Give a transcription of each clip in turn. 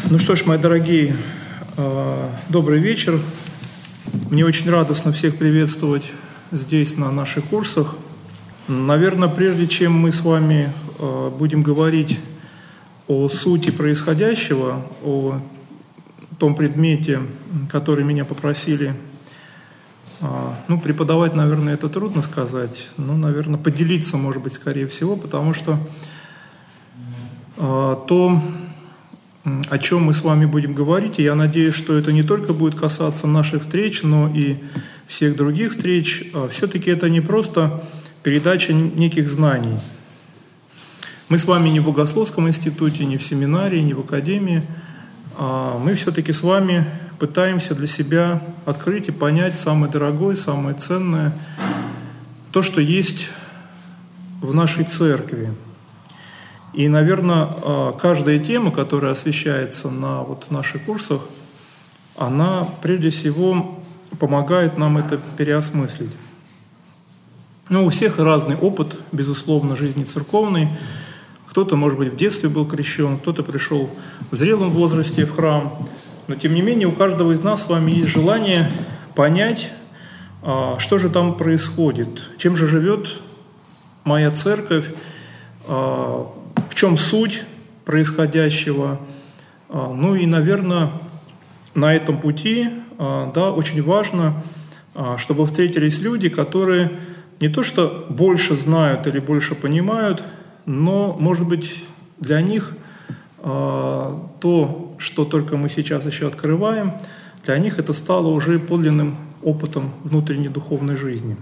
Ну что ж, мои дорогие, добрый вечер. Мне очень радостно всех приветствовать здесь, на наших курсах. Наверное, прежде чем мы с вами будем говорить о сути происходящего, о том предмете, который меня попросили преподавать, наверное, это трудно сказать, но, наверное, поделиться, может быть, скорее всего, потому что то, о чем мы с вами будем говорить, и я надеюсь, что это не только будет касаться наших встреч, но и всех других встреч, все-таки это не просто передача неких знаний. Мы с вами не в Богословском институте, не в семинарии, не в академии, мы все-таки с вами пытаемся для себя открыть и понять самое дорогое, самое ценное, то, что есть в нашей церкви. И, наверное, каждая тема, которая освещается на наших курсах, она прежде всего помогает нам это переосмыслить. У всех разный опыт, безусловно, жизни церковной. Кто-то, может быть, в детстве был крещен, кто-то пришел в зрелом возрасте в храм. Но, тем не менее, у каждого из нас с вами есть желание понять, что же там происходит, чем же живет моя церковь, в чем суть происходящего. И, наверное, на этом пути очень важно, чтобы встретились люди, которые не то что больше знают или больше понимают, но, может быть, для них то, что только мы сейчас еще открываем, для них это стало уже подлинным опытом внутренней духовной жизни.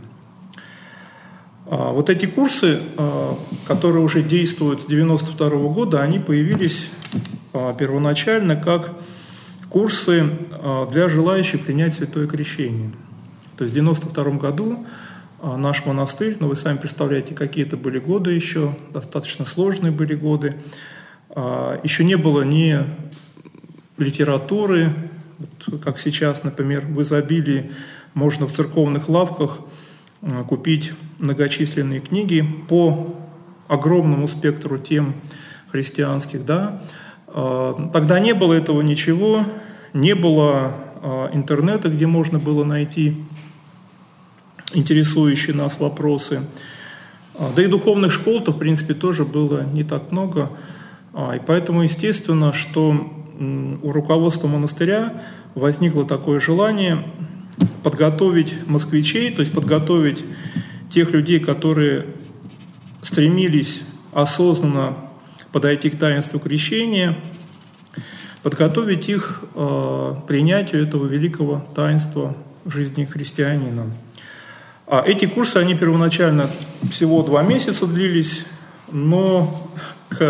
Вот эти курсы, которые уже действуют с 1992 года, они появились первоначально как курсы для желающих принять святое крещение. То есть в 1992 году наш монастырь, вы сами представляете, какие это были годы еще, достаточно сложные были годы, еще не было ни литературы, как сейчас, например, в изобилии можно в церковных лавках купить многочисленные книги по огромному спектру тем христианских. Тогда не было этого ничего, не было интернета, где можно было найти интересующие нас вопросы. Да и духовных школ-то, в принципе, тоже было не так много. И поэтому, естественно, что у руководства монастыря возникло такое желание подготовить москвичей, то есть подготовить тех людей, которые стремились осознанно подойти к таинству крещения, подготовить их к принятию этого великого таинства в жизни христианина. Эти курсы, они первоначально всего 2 месяца длились, но к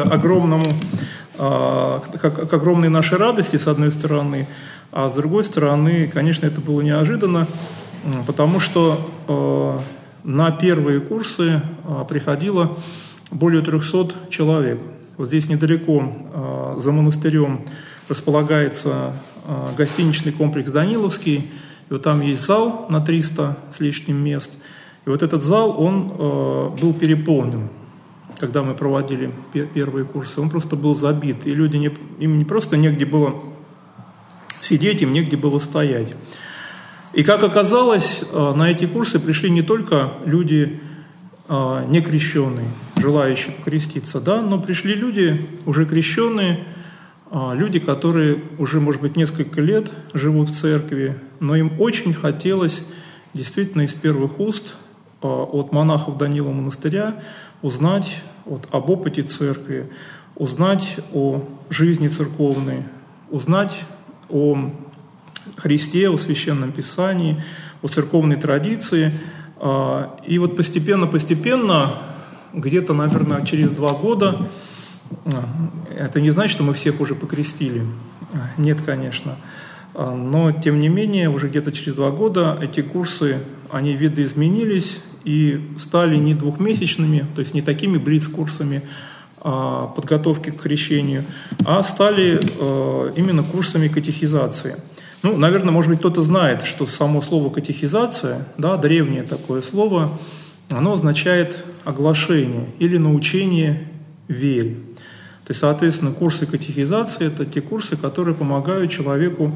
огромной нашей радости, с одной стороны, а с другой стороны, конечно, это было неожиданно, потому что на первые курсы приходило более 300 человек. Вот здесь недалеко, за монастырем, располагается гостиничный комплекс «Даниловский», и вот там есть зал на 300 с лишним мест. И вот этот зал, он был переполнен, когда мы проводили первые курсы. Он просто был забит, и люди им не просто негде было сидеть, им негде было стоять. И, как оказалось, на эти курсы пришли не только люди некрещенные, желающие покреститься, но пришли люди уже крещенные, люди, которые уже, может быть, несколько лет живут в церкви, но им очень хотелось действительно из первых уст от монахов Данила монастыря узнать об опыте церкви, узнать о жизни церковной, узнать о Христе, о Священном Писании, о церковной традиции. И постепенно, где-то, наверное, через 2 года, это не значит, что мы всех уже покрестили, нет, конечно, но, тем не менее, уже где-то через 2 года эти курсы, они видоизменились и стали не 2-месячными, то есть не такими блиц-курсами подготовки к крещению, а стали именно курсами катехизации. Наверное, может быть, кто-то знает, что само слово «катехизация», древнее такое слово, оно означает оглашение или научение вере. То есть, соответственно, курсы катехизации – это те курсы, которые помогают человеку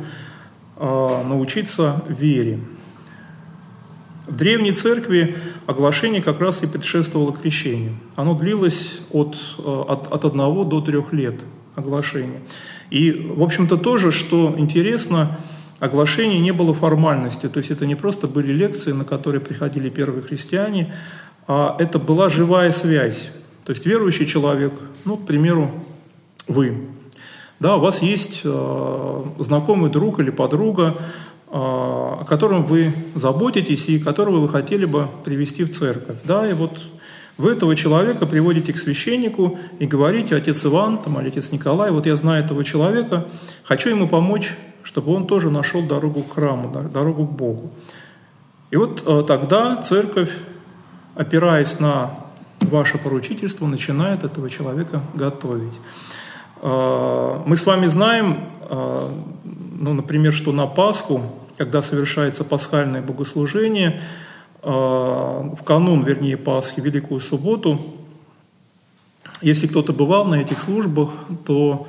научиться вере. В Древней Церкви оглашение как раз и предшествовало крещению. Оно длилось от 1 до 3 лет оглашения. И, в общем-то, тоже, что интересно, оглашение не было формальностью. То есть это не просто были лекции, на которые приходили первые христиане, а это была живая связь. То есть верующий человек, к примеру, вы, да, у вас есть знакомый друг или подруга, о котором вы заботитесь и которого вы хотели бы привести в церковь. Да, и вот вы этого человека приводите к священнику и говорите: отец Иван или отец Николай, вот я знаю этого человека, хочу ему помочь, чтобы он тоже нашел дорогу к храму, дорогу к Богу. И вот тогда церковь, опираясь на ваше поручительство, начинает этого человека готовить. Мы с вами знаем, например, что на Пасху, когда совершается пасхальное богослужение, в канун, Пасхи, Великую Субботу, если кто-то бывал на этих службах, то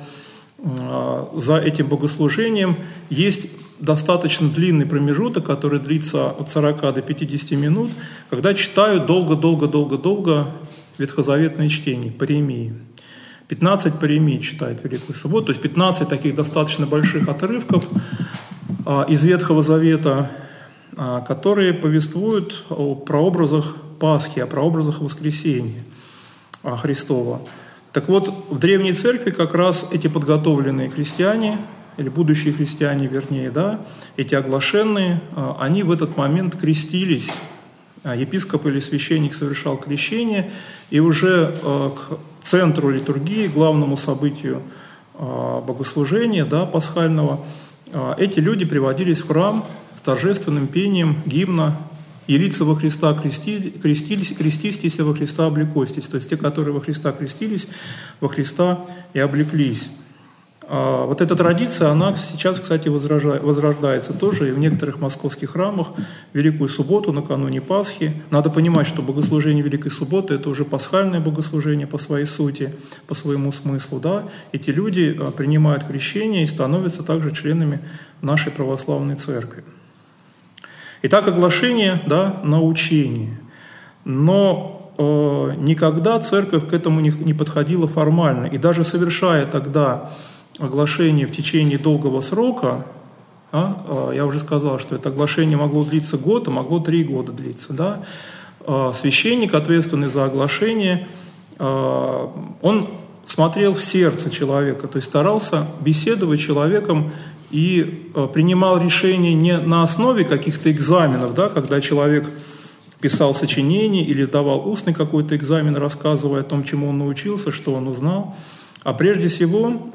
за этим богослужением есть достаточно длинный промежуток, который длится от 40 до 50 минут, когда читают долго ветхозаветные чтения, паремии. 15 паремий читают Великую Субботу, то есть 15 таких достаточно больших отрывков из Ветхого Завета, которые повествуют о прообразах Пасхи, о прообразах Воскресения Христова. Так вот, в Древней Церкви как раз эти подготовленные христиане, или будущие христиане, вернее, да, эти оглашенные, они в этот момент крестились. Епископ или священник совершал крещение, и уже к центру литургии, главному событию богослужения, да, пасхального, эти люди приводились в храм с торжественным пением гимна «Елица во Христа крестистись, во Христа облекостись». То есть те, которые во Христа крестились, во Христа и облеклись. Вот эта традиция, она сейчас, кстати, возрождается тоже и в некоторых московских храмах. Великую Субботу, накануне Пасхи. Надо понимать, что богослужение Великой Субботы – это уже пасхальное богослужение по своей сути, по своему смыслу. Да? Эти люди принимают крещение и становятся также членами нашей православной церкви. Итак, оглашение, да, научение. Но никогда церковь к этому не подходила формально. И даже совершая тогда оглашение в течение долгого срока, я уже сказал, что это оглашение могло длиться год, а могло 3 года длиться. Да? Священник, ответственный за оглашение, он смотрел в сердце человека, то есть старался беседовать с человеком и принимал решения не на основе каких-то экзаменов, да, когда человек писал сочинение или сдавал устный какой-то экзамен, рассказывая о том, чему он научился, что он узнал, а прежде всего,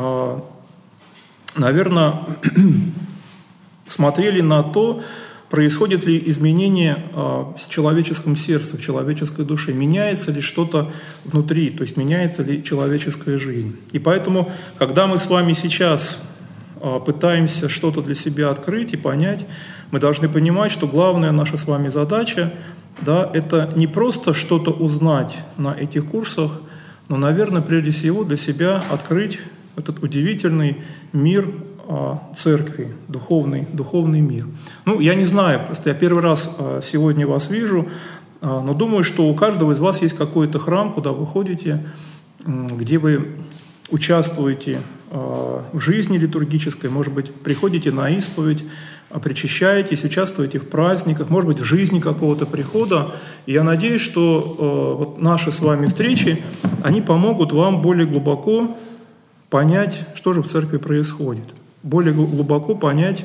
наверное, смотрели на то, происходит ли изменение в человеческом сердце, в человеческой душе, меняется ли что-то внутри, то есть меняется ли человеческая жизнь. И поэтому, когда мы с вами сейчас пытаемся что-то для себя открыть и понять, мы должны понимать, что главная наша с вами задача, да, это не просто что-то узнать на этих курсах, но, наверное, прежде всего для себя открыть этот удивительный мир церкви, духовный мир. Я не знаю, просто я первый раз сегодня вас вижу, но думаю, что у каждого из вас есть какой-то храм, куда вы ходите, где вы участвуете в жизни литургической, может быть, приходите на исповедь, причащаетесь, участвуете в праздниках, может быть, в жизни какого-то прихода. И я надеюсь, что вот наши с вами встречи, они помогут вам более глубоко понять, что же в церкви происходит, более глубоко понять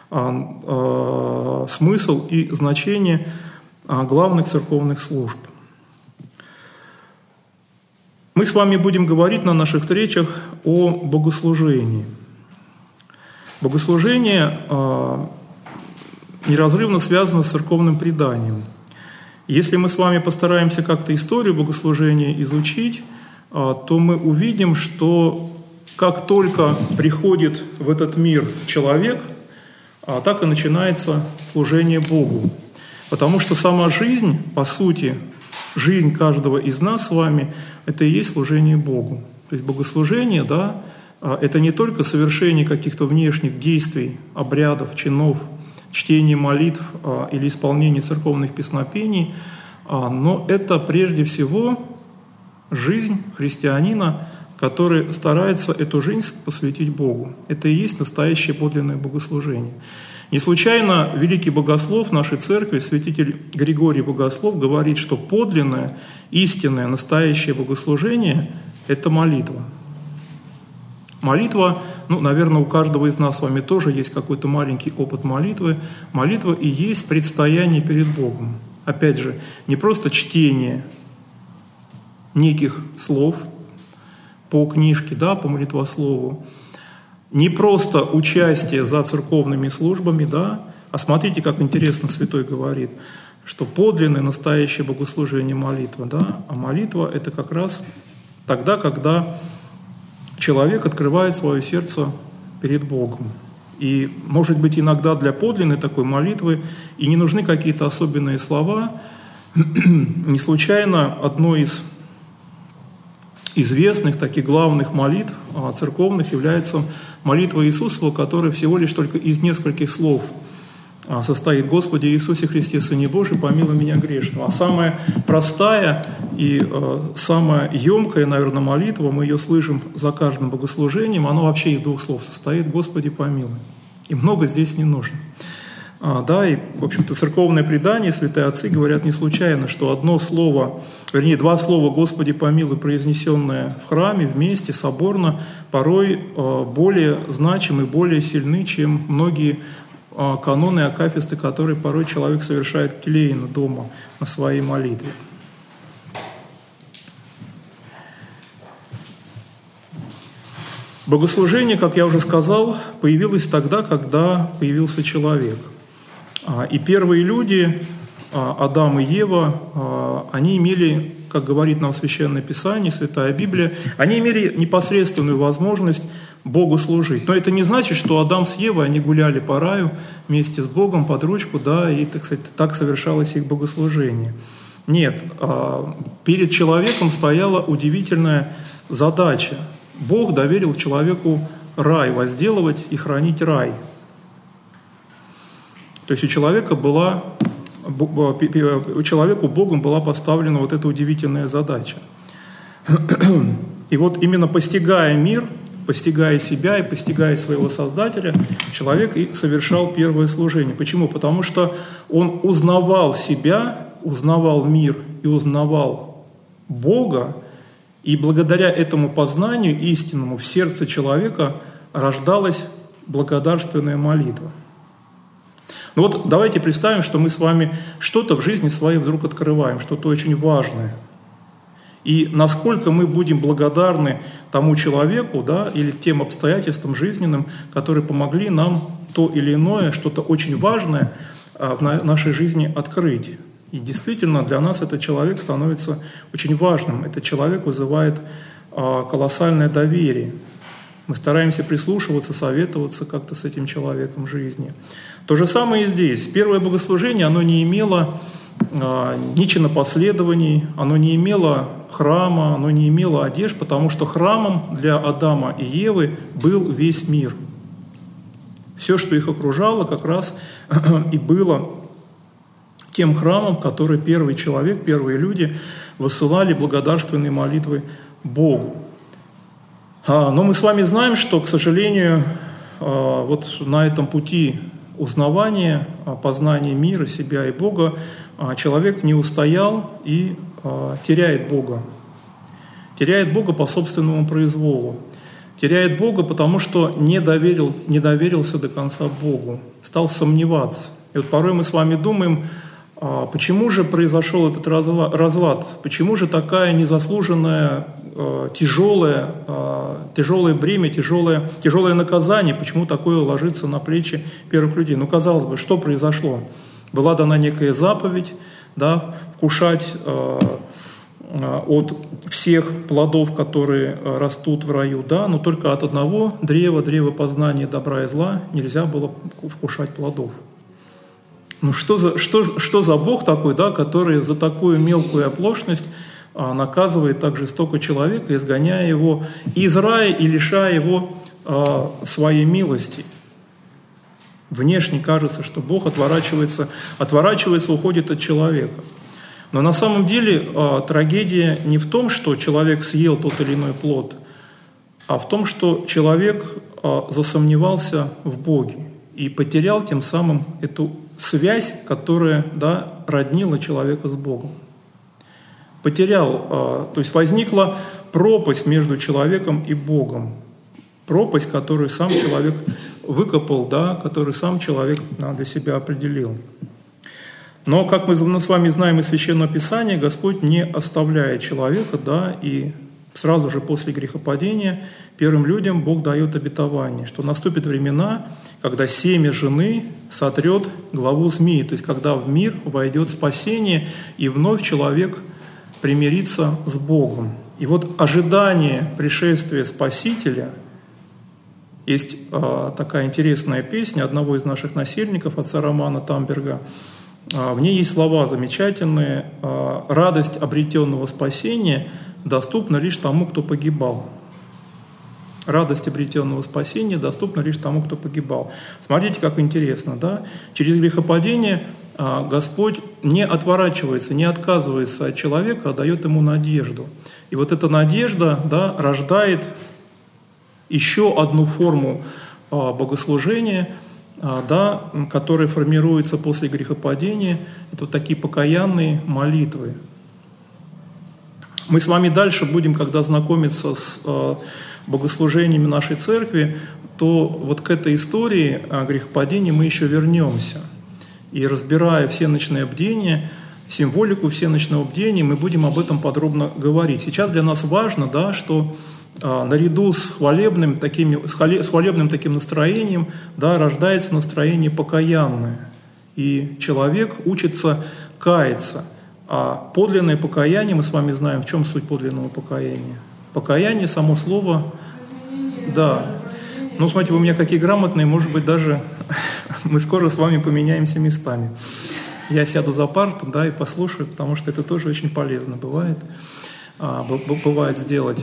смысл и значение главных церковных служб. Мы с вами будем говорить на наших встречах о богослужении. Богослужение неразрывно связано с церковным преданием. Если мы с вами постараемся как-то историю богослужения изучить, то мы увидим, что как только приходит в этот мир человек, так и начинается служение Богу. Потому что сама жизнь, по сути, жизнь каждого из нас с вами – это и есть служение Богу. То есть богослужение, да, это не только совершение каких-то внешних действий, обрядов, чинов, чтение молитв или исполнение церковных песнопений, но это прежде всего жизнь христианина, который старается эту жизнь посвятить Богу. Это и есть настоящее подлинное богослужение. Не случайно великий богослов нашей церкви, святитель Григорий Богослов, говорит, что подлинное, истинное, настоящее богослужение – это молитва. Молитва, наверное, у каждого из нас с вами тоже есть какой-то маленький опыт молитвы. Молитва и есть предстояние перед Богом. Опять же, не просто чтение неких слов по книжке, да, по молитвослову, не просто участие за церковными службами, да, а смотрите, как интересно святой говорит, что подлинное, настоящее богослужение молитва, да, а молитва – это как раз тогда, когда человек открывает свое сердце перед Богом. И, может быть, иногда для подлинной такой молитвы и не нужны какие-то особенные слова. Не случайно одной из известных, таких главных молитв церковных является молитва Иисусова, которая всего лишь только из нескольких слов состоит: «Господи Иисусе Христе, Сыне Божий, помилуй меня грешного». А самая простая и самая емкая, наверное, молитва, мы ее слышим за каждым богослужением, она вообще из двух слов состоит: «Господи, помилуй». И много здесь не нужно. Да, и, в общем-то, церковное предание, святые отцы говорят не случайно, что одно слово, вернее, два слова «Господи, помилуй», произнесенные в храме, вместе, соборно, порой более значимы, более сильны, чем многие каноны и акафисты, которые порой человек совершает келейно дома на своей молитве. Богослужение, как я уже сказал, появилось тогда, когда появился человек. И первые люди, Адам и Ева, они имели, как говорит нам Священное Писание, Святая Библия, они имели непосредственную возможность Богу служить. Но это не значит, что Адам с Евой, они гуляли по раю вместе с Богом под ручку, да, и, так сказать, так совершалось их богослужение. Нет, перед человеком стояла удивительная задача. Бог доверил человеку рай, возделывать и хранить рай. То есть человеку Богом была поставлена вот эта удивительная задача. И вот именно постигая мир, постигая себя и постигая своего Создателя, человек и совершал первое служение. Почему? Потому что он узнавал себя, узнавал мир и узнавал Бога, и благодаря этому познанию истинному в сердце человека рождалась благодарственная молитва. Ну вот давайте представим, что мы с вами что-то в жизни своей вдруг открываем, что-то очень важное. И насколько мы будем благодарны тому человеку, да, или тем обстоятельствам жизненным, которые помогли нам то или иное, что-то очень важное в нашей жизни открыть. И действительно для нас этот человек становится очень важным. Этот человек вызывает колоссальное доверие. Мы стараемся прислушиваться, советоваться как-то с этим человеком в жизни. То же самое и здесь. Первое богослужение, оно не имело ни чинопоследований, оно не имело храма, оно не имело одежд, потому что храмом для Адама и Евы был весь мир. Все, что их окружало, как раз и было тем храмом, в который первый человек, первые люди высылали благодарственные молитвы Богу. Но мы с вами знаем, что, к сожалению, вот на этом пути узнавания, познания мира, себя и Бога, человек не устоял и теряет Бога. Теряет Бога по собственному произволу. Теряет Бога, потому что не доверился до конца Богу, стал сомневаться. И вот порой мы с вами думаем, почему же произошел этот разлад, почему же такая незаслуженная, тяжелое бремя, тяжелое наказание, почему такое ложится на плечи первых людей? Ну, казалось бы, что произошло? Была дана некая заповедь, да, вкушать от всех плодов, которые растут в раю, да, но только от одного древа познания добра и зла нельзя было вкушать плодов. Ну что за Бог такой, да, который за такую мелкую оплошность наказывает так жестоко человека, изгоняя его из рая и лишая его своей милости. Внешне кажется, что Бог отворачивается, уходит от человека. Но на самом деле трагедия не в том, что человек съел тот или иной плод, а в том, что человек засомневался в Боге и потерял тем самым эту связь, которая роднила человека с Богом. Потерял, то есть возникла пропасть между человеком и Богом. Пропасть, которую сам человек выкопал, которую сам человек для себя определил. Но, как мы с вами знаем из Священного Писания, Господь не оставляет человека, и сразу же после грехопадения первым людям Бог дает обетование, что наступят времена, когда семя жены сотрет главу змеи, то есть когда в мир войдет спасение, и вновь человек примирится с Богом. И вот ожидание пришествия Спасителя, есть такая интересная песня одного из наших насельников, отца Романа Тамберга. В ней есть слова замечательные: «Радость обретенного спасения доступна лишь тому, кто погибал». Радость обретенного спасения доступна лишь тому, кто погибал. Смотрите, как интересно, Через грехопадение Господь не отворачивается, не отказывается от человека, а дает ему надежду. И вот эта надежда, рождает еще одну форму богослужения, которая формируется после грехопадения. Это вот такие покаянные молитвы. Мы с вами дальше будем, когда знакомиться с богослужениями нашей церкви, то вот к этой истории о грехопадении мы еще вернемся. И разбирая всеночное бдение, символику всеночного бдения, мы будем об этом подробно говорить. Сейчас для нас важно, что наряду с хвалебным таким настроением, рождается настроение покаянное. И человек учится каяться. А подлинное покаяние, мы с вами знаем, в чем суть подлинного покаяния. Покаяние, само слово, смотрите, вы у меня какие грамотные, может быть, даже мы скоро с вами поменяемся местами. Я сяду за парту, и послушаю, потому что это тоже очень полезно бывает сделать.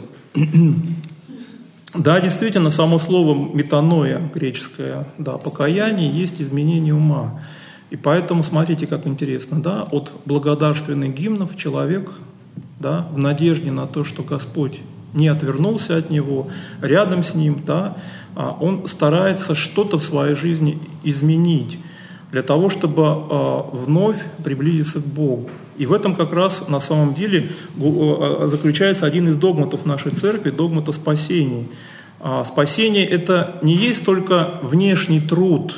Действительно, само слово метаноя греческое, покаяние есть изменение ума. И поэтому смотрите, как интересно, от благодарственных гимнов человек, в надежде на то, что Господь не отвернулся от него, рядом с ним, он старается что-то в своей жизни изменить для того, чтобы вновь приблизиться к Богу. И в этом как раз на самом деле заключается один из догматов нашей церкви, догмат о спасении. Спасение – это не есть только внешний труд,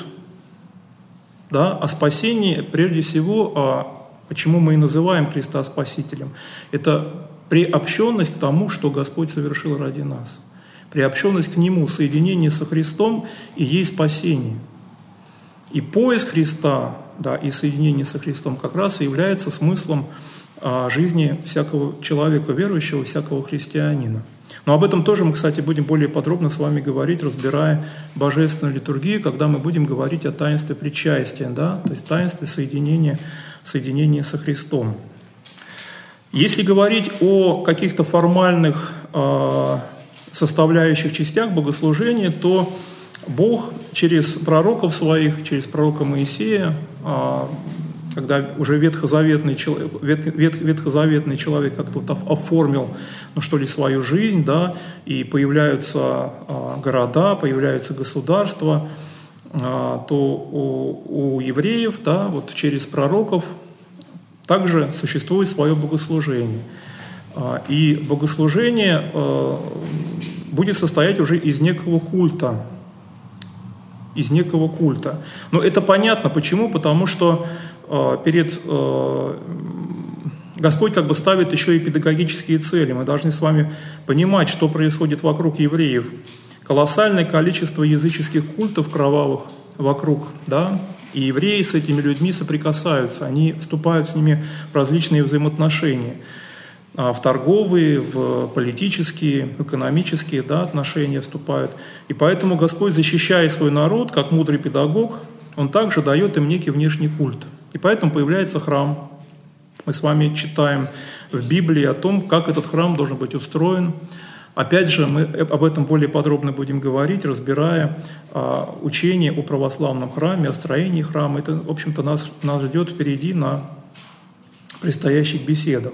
а спасение прежде всего, почему мы и называем Христа Спасителем, это приобщенность к тому, что Господь совершил ради нас. Приобщенность к Нему, соединение со Христом и есть спасение. И поиск Христа, и соединение со Христом как раз и является смыслом жизни всякого человека верующего, всякого христианина. Но об этом тоже мы, кстати, будем более подробно с вами говорить, разбирая божественную литургию, когда мы будем говорить о таинстве причастия, то есть таинстве соединения со Христом. Если говорить о каких-то формальных составляющих частях богослужения, то Бог через пророков своих, через пророка Моисея, когда уже ветхозаветный человек как-то оформил, свою жизнь, и появляются города, появляются государства, то у евреев, через пророков также существует свое богослужение. И богослужение будет состоять уже из некого культа. Но это понятно. Почему? Потому что Господь ставит еще и педагогические цели. Мы должны с вами понимать, что происходит вокруг евреев. Колоссальное количество языческих культов кровавых вокруг, и евреи с этими людьми соприкасаются, они вступают с ними в различные взаимоотношения. В торговые, в политические, экономические отношения вступают. И поэтому Господь, защищая свой народ, как мудрый педагог, Он также дает им некий внешний культ. И поэтому появляется храм, Мы с вами читаем в Библии о том, как этот храм должен быть устроен. Опять же, мы об этом более подробно будем говорить, разбирая учение о православном храме, о строении храма. Это, в общем-то, нас ждет впереди на предстоящих беседах.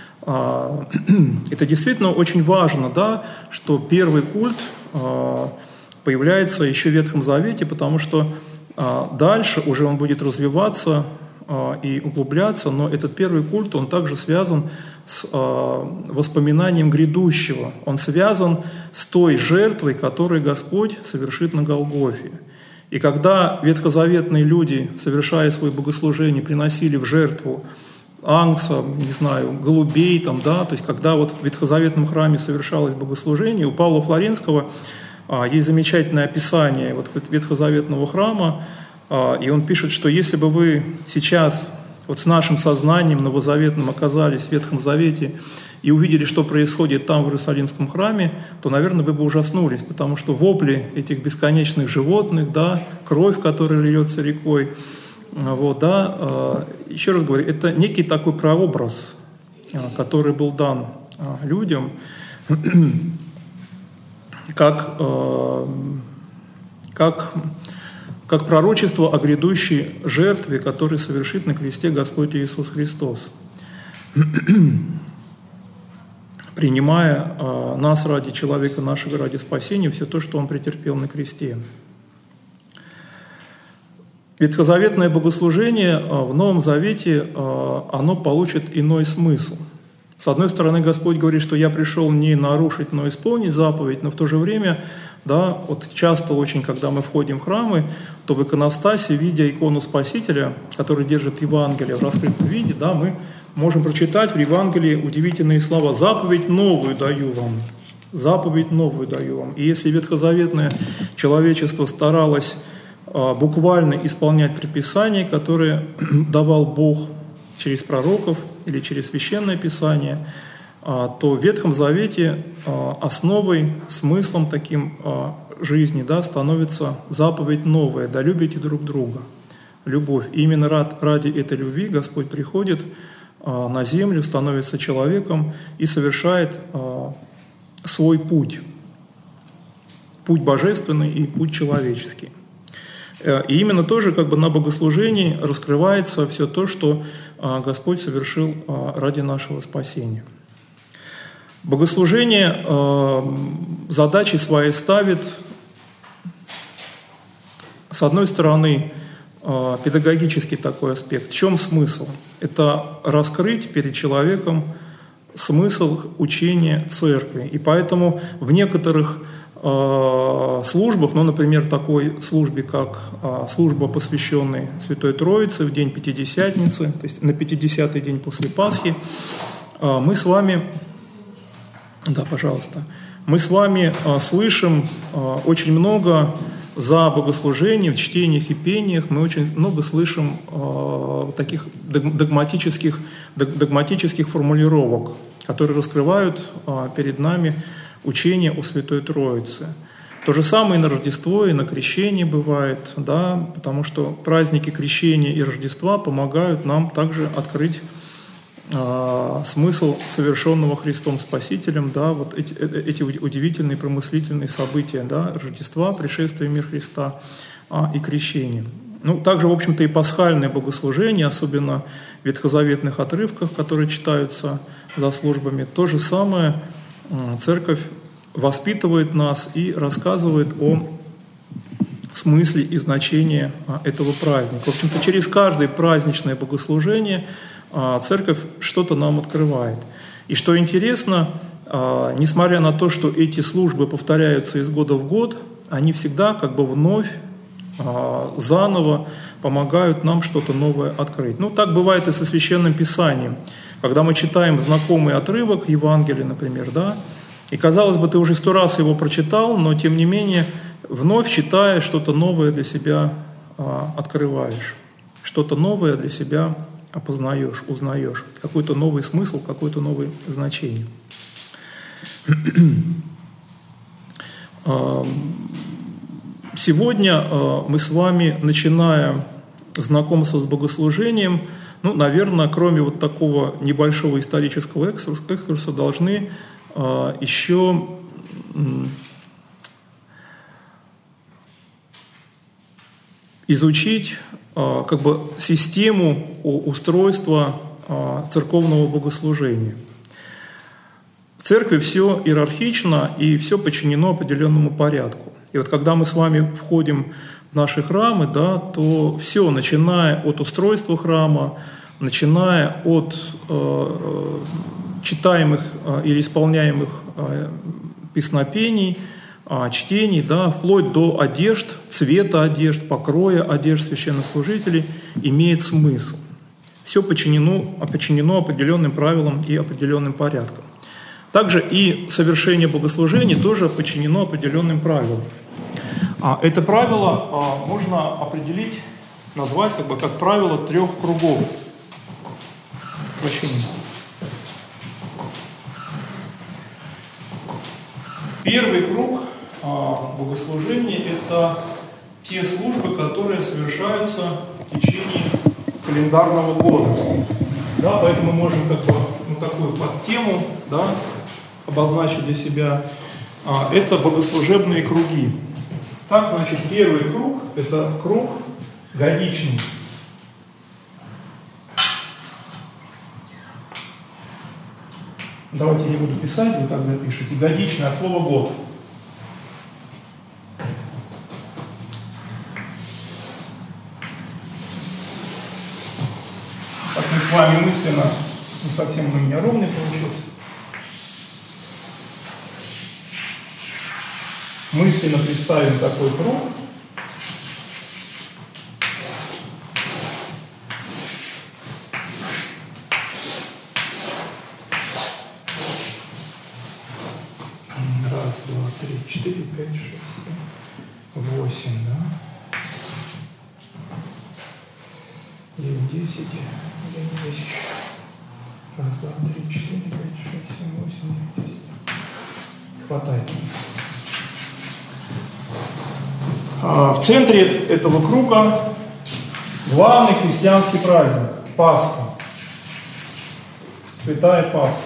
Это действительно очень важно, да, что первый культ появляется еще в Ветхом Завете, потому что дальше уже он будет развиваться и углубляться, но этот первый культ, он также связан с воспоминанием грядущего. Он связан с той жертвой, которую Господь совершит на Голгофе. И когда ветхозаветные люди, совершая свои богослужения, приносили в жертву ангца, не знаю, голубей, там, да, то есть когда вот в ветхозаветном храме совершалось богослужение, у Павла Флоренского есть замечательное описание вот ветхозаветного храма, и он пишет, что если бы вы сейчас вот с нашим сознанием новозаветным оказались в Ветхом Завете и увидели, что происходит там, в Иерусалимском храме, то, наверное, вы бы ужаснулись, потому что вопли этих бесконечных животных, да, кровь, которая льется рекой, вот, да, еще раз говорю, это некий такой прообраз, который был дан людям, как пророчество о грядущей жертве, которую совершит на кресте Господь Иисус Христос, принимая нас ради человека нашего, ради спасения, все то, что Он претерпел на кресте. Ветхозаветное богослужение в Новом Завете, оно получит иной смысл. С одной стороны, Господь говорит, что я пришел не нарушить, но исполнить заповедь, но в то же время, да, вот часто очень, когда мы входим в храмы, то в иконостасе, видя икону Спасителя, который держит Евангелие в раскрытом виде, да, мы можем прочитать в Евангелии удивительные слова: «Заповедь новую даю вам». Заповедь новую даю вам. И если ветхозаветное человечество старалось буквально исполнять предписания, которые давал Бог через пророков или через Священное Писание, то в Ветхом Завете основой, смыслом таким жизни, да, становится заповедь новая: «Да любите друг друга». Любовь. И именно ради этой любви Господь приходит на землю, становится человеком и совершает свой путь. Путь божественный и путь человеческий. И именно тоже как бы на богослужении раскрывается все то, что Господь совершил ради нашего спасения. Богослужение задачей своей ставит, с одной стороны, педагогический такой аспект. В чем смысл? Это раскрыть перед человеком смысл учения церкви. И поэтому в некоторых службах, ну, например, такой службе, как служба, посвященная Святой Троице в день Пятидесятницы, то есть на 50-й день после Пасхи, мы с вами, да, пожалуйста, мы с вами слышим очень много за богослужением, в чтениях и пениях, мы очень много слышим таких догматических формулировок, которые раскрывают перед нами учение о Святой Троице. То же самое и на Рождество, и на Крещение бывает, да, потому что праздники Крещения и Рождества помогают нам также открыть смысл совершенного Христом Спасителем, да, вот эти удивительные промыслительные события, да, Рождества, пришествия в мир Христа и Крещения. Ну, также, в общем-то, и пасхальное богослужение, особенно в ветхозаветных отрывках, которые читаются за службами, то же самое. Церковь воспитывает нас и рассказывает о смысле и значении этого праздника. В общем-то, через каждое праздничное богослужение Церковь что-то нам открывает. И что интересно, несмотря на то, что эти службы повторяются из года в год, они всегда как бы вновь, заново помогают нам что-то новое открыть. Ну, так бывает и со Священным Писанием. Когда мы читаем знакомый отрывок Евангелия, например, да, и, казалось бы, ты уже 100 раз его прочитал, но, тем не менее, вновь читая, что-то новое для себя открываешь, что-то новое для себя опознаешь, узнаешь, какой-то новый смысл, какое-то новое значение. Сегодня мы с вами, начиная знакомство с богослужением, Ну, наверное, кроме вот такого небольшого исторического экскурса должны еще изучить как бы систему устройства церковного богослужения. В церкви все иерархично и все подчинено определенному порядку. И вот когда мы с вами входим в наши храмы, да, то все, начиная от устройства храма, начиная от читаемых или исполняемых песнопений, чтений, да, вплоть до одежд, цвета одежд, покроя одежд священнослужителей, имеет смысл. Все подчинено определенным правилам и определенным порядкам. Также и совершение богослужений тоже подчинено определенным правилам. Это правило можно определить, назвать как правило 3 кругов. Прощение. Первый круг богослужения – это те службы, которые совершаются в течение календарного года. Да, поэтому мы можем такую подтему, да, обозначить для себя. Это богослужебные круги. Так, значит, первый круг – это круг годичный. Давайте я не буду писать, вы так запишите. Годичный от слова год. Так мы с вами мысленно, не совсем у меня ровный получился. Мысленно представим такой круг. Раз, два, три, 4, 5, 6, 8, да? 9, 10, 11, 10. Раз, два, три, 4, 5, 6, 7, 8, 9, 10. Хватает. В центре этого круга главный христианский праздник – Пасха, Святая Пасха.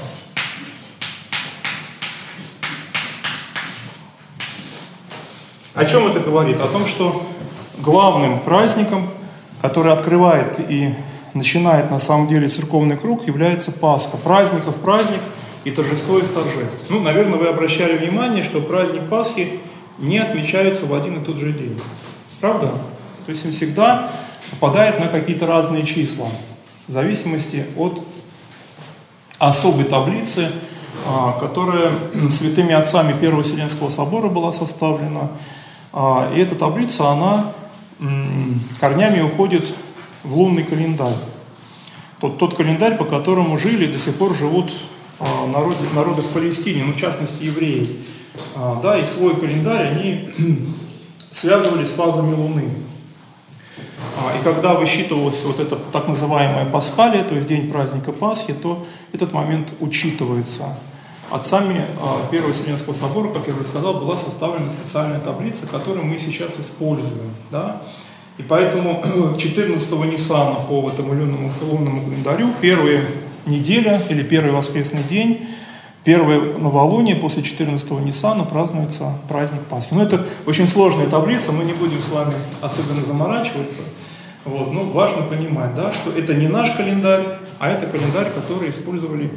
О чем это говорит? О том, что главным праздником, который открывает и начинает на самом деле церковный круг, является Пасха. Праздников праздник и торжество из торжеств. Ну, наверное, вы обращали внимание, что праздник Пасхи не отмечается в один и тот же день. Правда? То есть он всегда попадает на какие-то разные числа, в зависимости от особой таблицы, которая святыми отцами Первого Вселенского собора была составлена. И эта таблица, она корнями уходит в лунный календарь. Тот календарь, по которому жили и до сих пор живут народы в Палестине, ну, в частности, евреи. Да, и свой календарь они связывали с фазами Луны. И когда высчитывалась вот эта так называемая Пасхалия, то есть день праздника Пасхи, то этот момент учитывается. Отцами Первого Вселенского собора, как я уже сказал, была составлена специальная таблица, которую мы сейчас используем. Да? И поэтому 14 Ниссана по этому лунному календарю первая неделя или первый воскресный день, первое новолуние после 14 Ниссана празднуется праздник Пасхи. Но это очень сложная таблица, мы не будем с вами особенно заморачиваться. Вот. Но важно понимать, да, что это не наш календарь, а это календарь, который использовали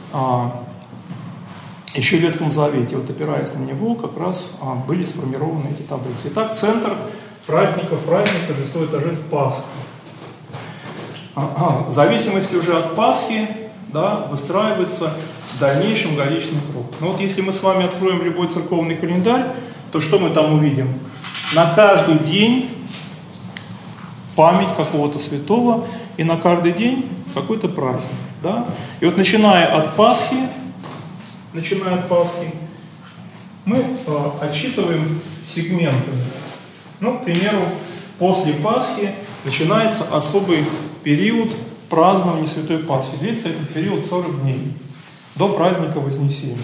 еще в Ветхом Завете. Вот опираясь на него, как раз были сформированы эти таблицы. Итак, центр праздников, праздник торжества и торжеств Пасхи. В зависимости уже от Пасхи, да, выстраивается в дальнейшем годичный круг. Но вот если мы с вами откроем любой церковный календарь, то что мы там увидим? На каждый день память какого-то святого, и на каждый день какой-то праздник. Да? И вот начиная от Пасхи, мы отсчитываем сегменты. Ну, к примеру, после Пасхи начинается особый период празднования Святой Пасхи. Длится этот период 40 дней, до праздника Вознесения.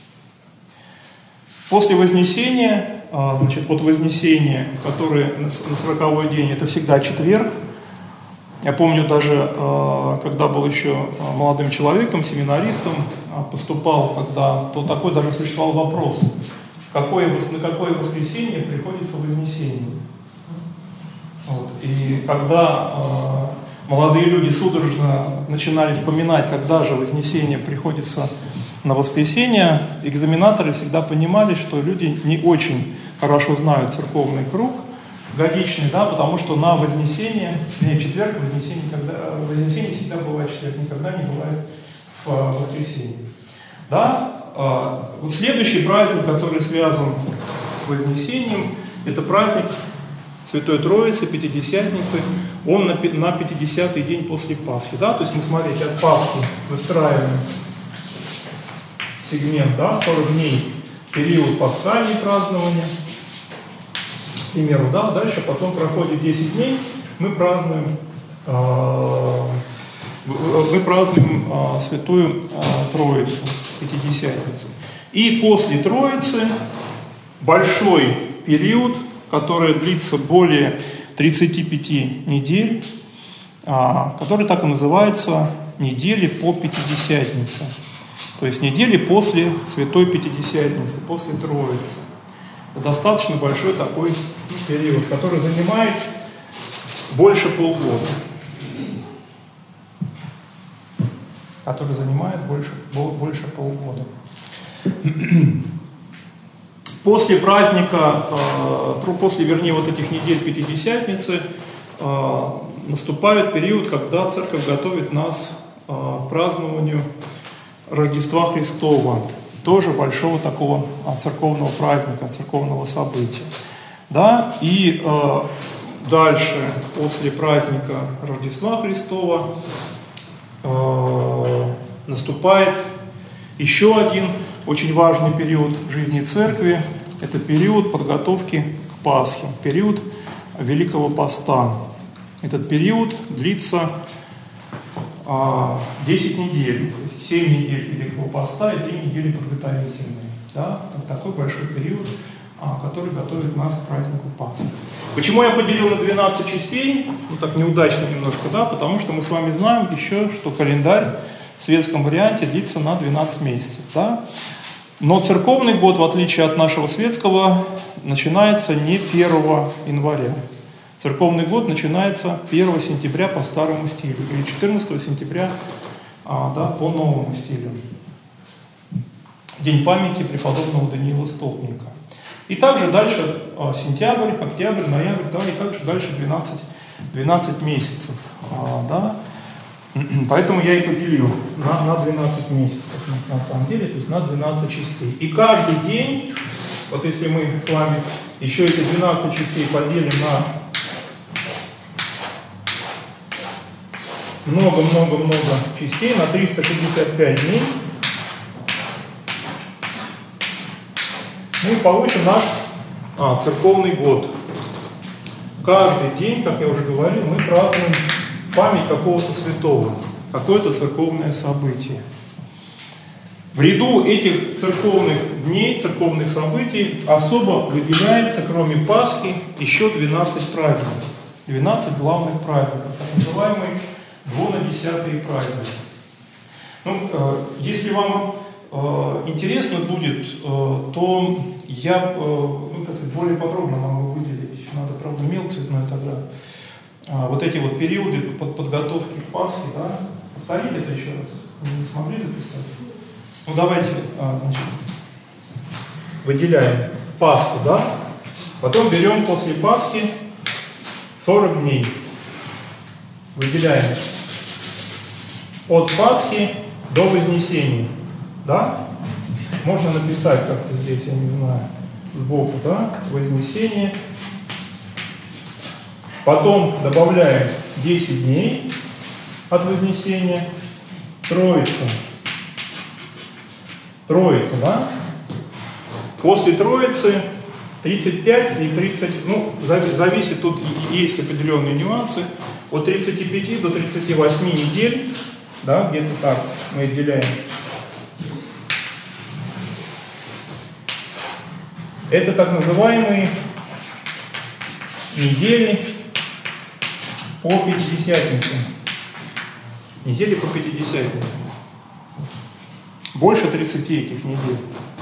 После Вознесения, значит, от Вознесения, которое на 40-й день, это всегда четверг, Я помню даже, когда был еще молодым человеком, семинаристом, поступал, когда, то такой даже существовал вопрос, на какое воскресенье приходится Вознесение. Вот. И когда молодые люди судорожно начинали вспоминать, когда же Вознесение приходится на воскресенье, экзаменаторы всегда понимали, что люди не очень хорошо знают церковный круг годичный, да, потому что на Вознесение, четверг, Вознесение всегда бывает в четверг, никогда не бывает в воскресенье. Да? Вот следующий праздник, который связан с Вознесением, это праздник Святой Троицы, Пятидесятницы, он на 50-й день после Пасхи. Да? То есть мы, смотрите, от Пасхи выстраиваем сегмент, да, 40 дней, период пасхального празднования, к примеру, да, дальше потом проходит 10 дней, мы празднуем Святую Троицу, Пятидесятницу. И после Троицы большой период, который длится более 35 недель, который так и называется недели по Пятидесятнице. То есть недели после Святой Пятидесятницы, после Троицы. Это достаточно большой такой период, который занимает больше полгода. После праздника, вернее, вот этих недель Пятидесятницы, наступает период, когда Церковь готовит нас к празднованию Рождества Христова, тоже большого такого церковного праздника, церковного события. Да? И дальше, после праздника Рождества Христова, наступает еще один очень важный период жизни Церкви. Это период подготовки к Пасхе, период Великого Поста. Этот период длится 10 недель, то есть 7 недель Великого Поста и 3 недели подготовительные. Да? Вот такой большой период, который готовит нас к празднику Пасхи. Почему я поделил на 12 частей? Ну так неудачно немножко, да, потому что мы с вами знаем еще, что календарь в светском варианте длится на 12 месяцев. Да? Но церковный год, в отличие от нашего светского, начинается не 1 января. Церковный год начинается 1 сентября по старому стилю, или 14 сентября да, по новому стилю. День памяти преподобного Даниила Столпника. И также дальше сентябрь, октябрь, ноябрь, да, и также дальше 12 месяцев. Да. Поэтому я и поделил на 12 месяцев, на самом деле, то есть на 12 частей. И каждый день, вот если мы с вами еще эти 12 частей поделим на много-много-много частей, на 365 дней, мы получим наш церковный год. Каждый день, как я уже говорил, мы празднуем память какого-то святого, какое-то церковное событие. В ряду этих церковных дней, церковных событий особо выделяется, кроме Пасхи, еще 12 праздников. 12 главных праздников, так называемые двунадесятые праздники. Ну, если вам интересно будет, то я так сказать, более подробно могу выделить, надо, правда, мел цветной тогда, вот эти вот периоды подготовки к Пасхе, да? Повторить это еще раз, вы не смогли записать? Ну давайте, значит, выделяем Пасху, да? Потом берем после Пасхи 40 дней, выделяем от Пасхи до Вознесения. Да? Можно написать как-то здесь, я не знаю, сбоку, да? Вознесение. Потом добавляем 10 дней от Вознесения. Троица, да? После Троицы 35 и 30, ну, зависит, тут есть определенные нюансы. От 35 до 38 недель, да, где-то так мы отделяем. Это так называемые недели по Пятидесятнице. Недели по Пятидесятнице. Больше 30 этих недель.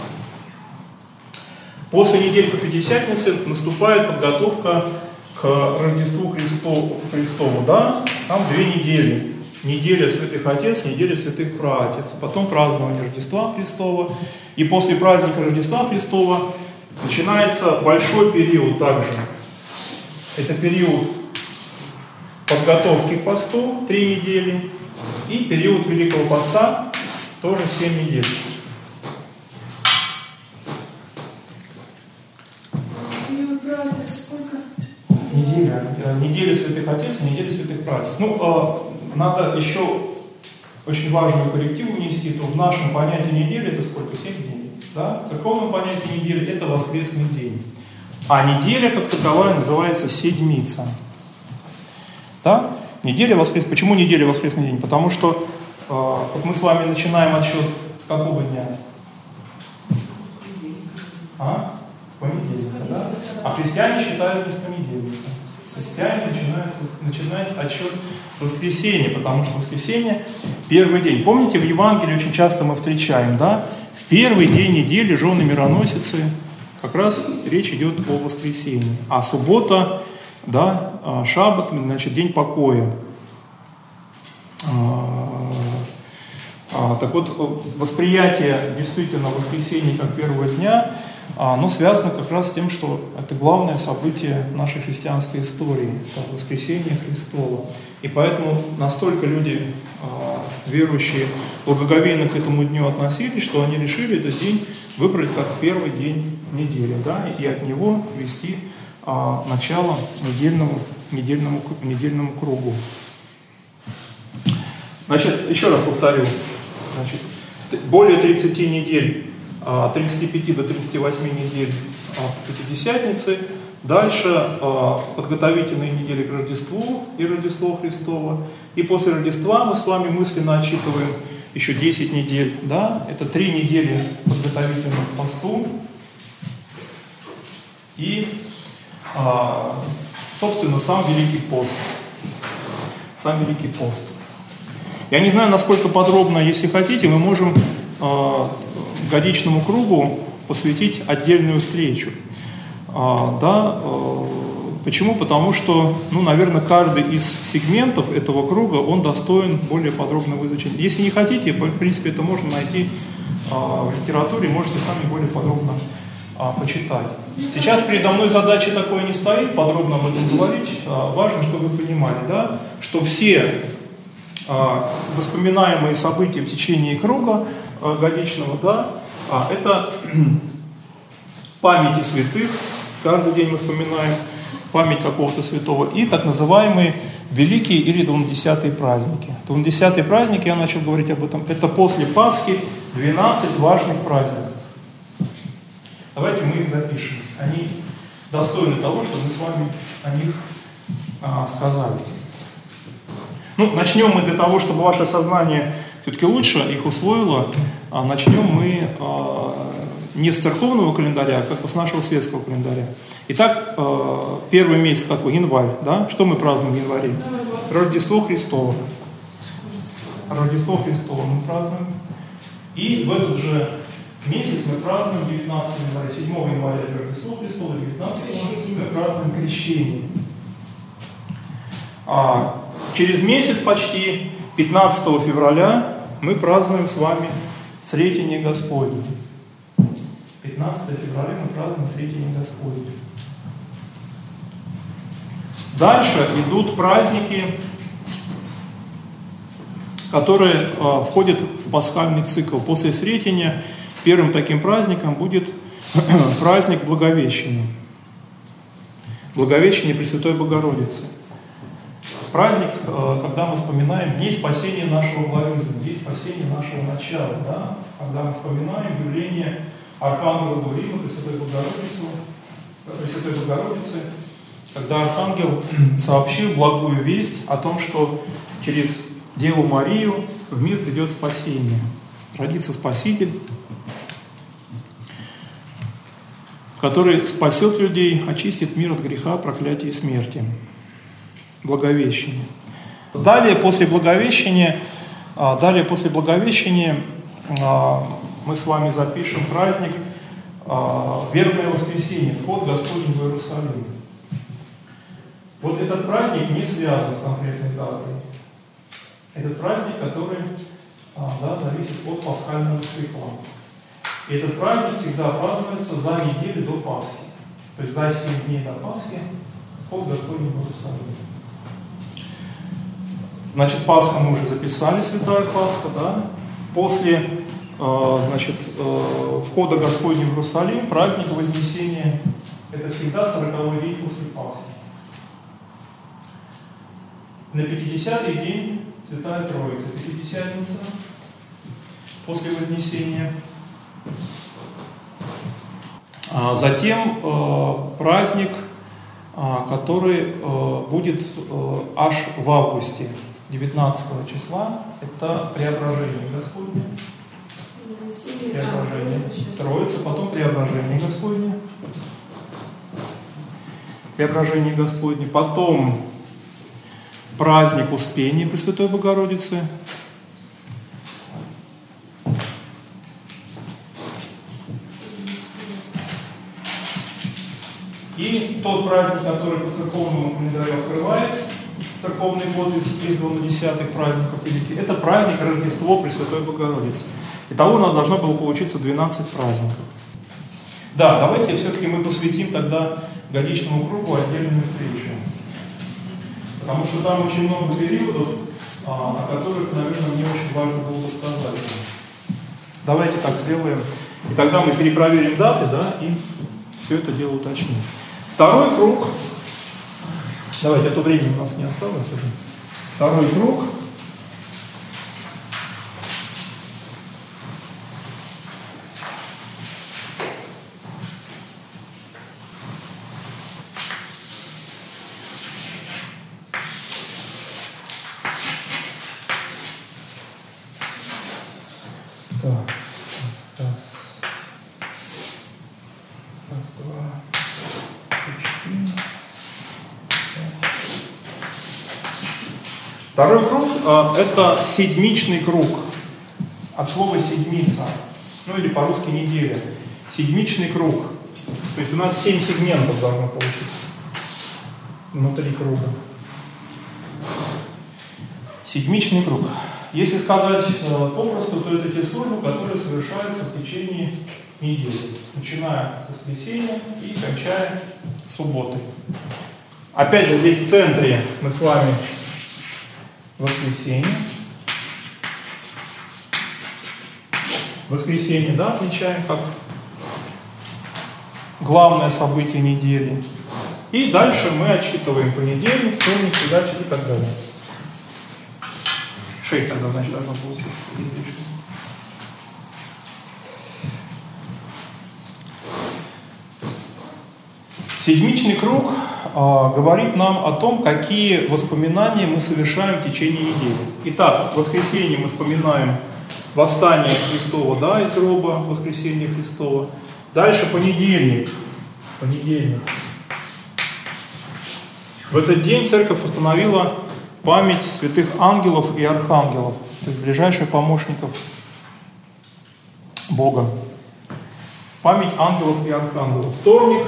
После недель по Пятидесятнице наступает подготовка к Рождеству Христову. Да? Там 2 недели. Неделя Святых Отец, неделя Святых Праотец. Потом празднование Рождества Христова. И после праздника Рождества Христова начинается большой период также. Это период подготовки к посту, 3 недели. И период Великого Поста, тоже 7 недель. Период Праотец сколько? Неделя Святых Отец и неделя Святых Праотец. Надо еще очень важную коррективу внести, то в нашем понятии недели это сколько? 7 дней. Да? В церковном понятии недели это воскресный день. А неделя как таковая называется седмица. Да? Неделя воскресный. Почему неделя воскресный день? Потому что вот мы с вами начинаем отсчет с какого дня? С понедельника, да? А христиане считают с понедельника. Христиане начинают отсчет с воскресенья, потому что воскресенье первый день. Помните, в Евангелии очень часто мы встречаем, да? В первый день недели жены мироносицы как раз речь идет о воскресенье. А суббота, да, шаббат, значит, день покоя. Так вот, восприятие действительно воскресенья как первого дня, оно связано как раз с тем, что это главное событие нашей христианской истории, это воскресение Христово. И поэтому настолько люди, верующие, благоговейно к этому дню относились, что они решили этот день выбрать как первый день недели, да, и от него вести начало недельному кругу. Значит, еще раз повторю, значит, более 30 недель, 35 до 38 недель Пятидесятницы, дальше подготовительные недели к Рождеству и Рождество Христово, и после Рождества мы с вами мысленно отсчитываем еще 10 недель, да, это 3 недели подготовительного к посту, и, собственно, сам Великий пост. Я не знаю, насколько подробно, если хотите, мы можем годичному кругу посвятить отдельную встречу. Почему? Потому что, наверное, каждый из сегментов этого круга, он достоин более подробного изучения. Если не хотите, в принципе, это можно найти в литературе, можете сами более подробно почитать. Сейчас передо мной задача такой не стоит, подробно об этом говорить. Важно, чтобы вы понимали, да, что все воспоминаемые события в течение круга годичного, да, это памяти святых, каждый день мы вспоминаем память какого-то святого, и так называемые великие или двунадесятые праздники. Двунадесятые праздники, я начал говорить об этом, это после Пасхи 12 важных праздников. Давайте мы их запишем. Они достойны того, чтобы мы с вами о них сказали. Начнем мы для того, чтобы ваше сознание все-таки лучше их усвоило, начнем мы не с церковного календаря, а как с нашего светского календаря. Итак, первый месяц какой? Январь, да? Что мы празднуем в январе? Рождество Христово. Рождество Христово мы празднуем. И в этот же месяц мы празднуем 19 января, 7 января Рождество Христово, 19 мы празднуем Крещение. Через месяц почти, 15 февраля, мы празднуем с вами Сретение Господне. 15 февраля мы празднуем Сретение Господне. Дальше идут праздники, которые входят в пасхальный цикл. После Сретения первым таким праздником будет праздник Благовещения. Благовещение Пресвятой Богородицы. Праздник, когда мы вспоминаем день спасения нашего главизна, день спасения нашего начала, да? Когда мы вспоминаем явление Архангела Гавриила, Пресвятой Богородицы, когда Архангел сообщил благую весть о том, что через Деву Марию в мир придет спасение, родится Спаситель, который спасет людей, очистит мир от греха, проклятия и смерти. Благовещение. Далее после Благовещения мы с вами запишем праздник Вербное воскресенье, вход Господень в Иерусалим. Вот этот праздник не связан с конкретной датой. Этот праздник, который зависит от пасхального цикла. И этот праздник всегда празднуется за неделю до Пасхи. То есть за 7 дней до Пасхи вход Господень в Иерусалим. Значит, Пасха мы уже записали, Святая Пасха, да? После входа Господня в Иерусалим, праздник Вознесения, это всегда 40-й день после Пасхи. На 50-й день Святая Троица, Пятидесятница, после Вознесения. Затем праздник, который будет аж в августе, 19 числа, это Преображение Господне. Преображение Троицы, потом Преображение Господне. Преображение Господне, потом праздник Успения Пресвятой Богородицы. И тот праздник, который по церковному календарю открывает церковный год из 10 праздников великих, это праздник Рождество Пресвятой Богородицы. Итого у нас должно было получиться 12 праздников. Да, давайте все-таки мы посвятим тогда годичному кругу отдельную встречу. Потому что там очень много периодов, о которых, наверное, мне очень важно было бы сказать. Давайте так сделаем. И тогда мы перепроверим даты, да, и все это дело уточним. Второй круг. Давайте, а то времени у нас не осталось уже. Второй круг. Второй круг – это седмичный круг, от слова седмица, ну или по-русски неделя. Седмичный круг. То есть у нас 7 сегментов должно получиться внутри круга. Седмичный круг. Если сказать попросту, то это те службы, которые совершаются в течение недели, начиная с воскресенья и кончая субботой. Опять же, здесь в центре мы с вами воскресенье. Воскресенье, да, отмечаем как главное событие недели. И дальше мы отсчитываем понедельник, вторник, среда и так далее. 6 тогда, значит, должно получиться. Седмичный круг говорит нам о том, какие воспоминания мы совершаем в течение недели. Итак, в воскресенье мы вспоминаем восстание Христова, да, из гроба, воскресение Христова. Дальше понедельник. В этот день церковь установила память святых ангелов и архангелов, то есть ближайших помощников Бога. Память ангелов и архангелов. Вторник.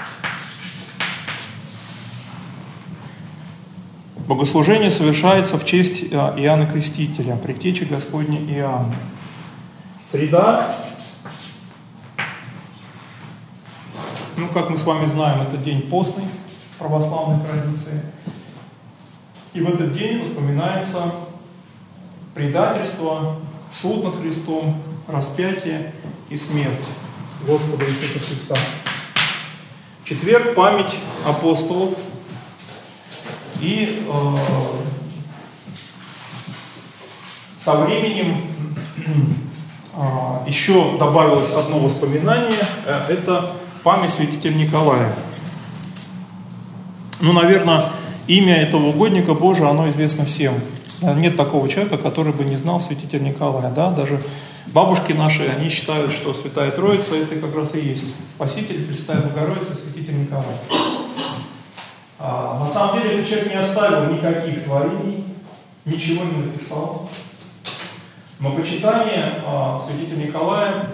Богослужение совершается в честь Иоанна Крестителя, предтечи Господня Иоанна. Среда. Ну, как мы с вами знаем, это день постный, православной традиции. И в этот день вспоминается предательство, суд над Христом, распятие и смерть Господа Иисуса Христа. Четверг – память апостолов. И со временем еще добавилось одно воспоминание, это память святителя Николая. Ну, наверное, имя этого угодника Божия, оно известно всем. Нет такого человека, который бы не знал святителя Николая. Да? Даже бабушки наши, они считают, что Святая Троица это как раз и есть Спаситель, Пресвятая Богородица, святитель Николай. На самом деле этот человек не оставил никаких творений, ничего не написал. Но почитание святителя Николая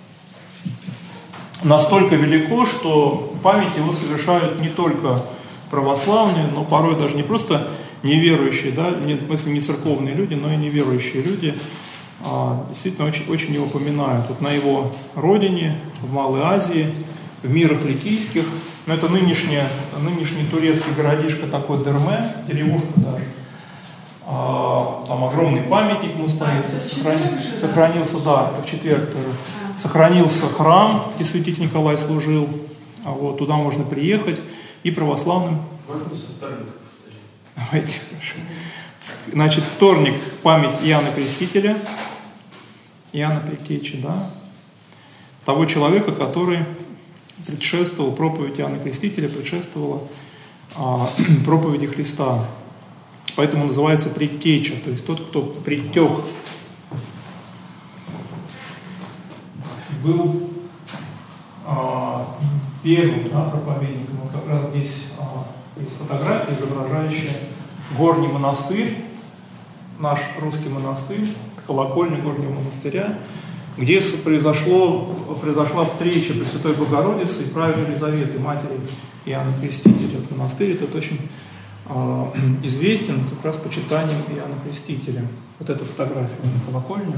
настолько велико, что память его совершают не только православные, но порой даже не просто неверующие, да, в смысле не церковные люди, но и неверующие люди действительно очень, очень его поминают. Вот на его родине, в Малой Азии, в мирах ликийских, но это нынешний турецкий городишко такой Дерме, деревушка даже. Там огромный памятник ему стоит, сохранился, да, это в четверг тоже. Сохранился храм, где святитель Николай служил, вот, туда можно приехать, и православным. Можно со вторника повторить? Давайте, хорошо. Значит, вторник – память Иоанна Крестителя, Иоанна Предтечи, да, того человека, который предшествовал, проповедь Иоанна Крестителя предшествовала проповеди Христа. Поэтому называется предтеча, то есть тот, кто предтек. Был первым, да, проповедником. Вот как раз здесь есть фотография, изображающая горний монастырь, наш русский монастырь, колокольня Горнего монастыря, где произошла встреча Пресвятой Богородицы и праведной Елизаветы, матери Иоанна Крестителя. Вот монастырь этот очень известен как раз почитанием Иоанна Крестителя. Вот эта фотография на колокольне.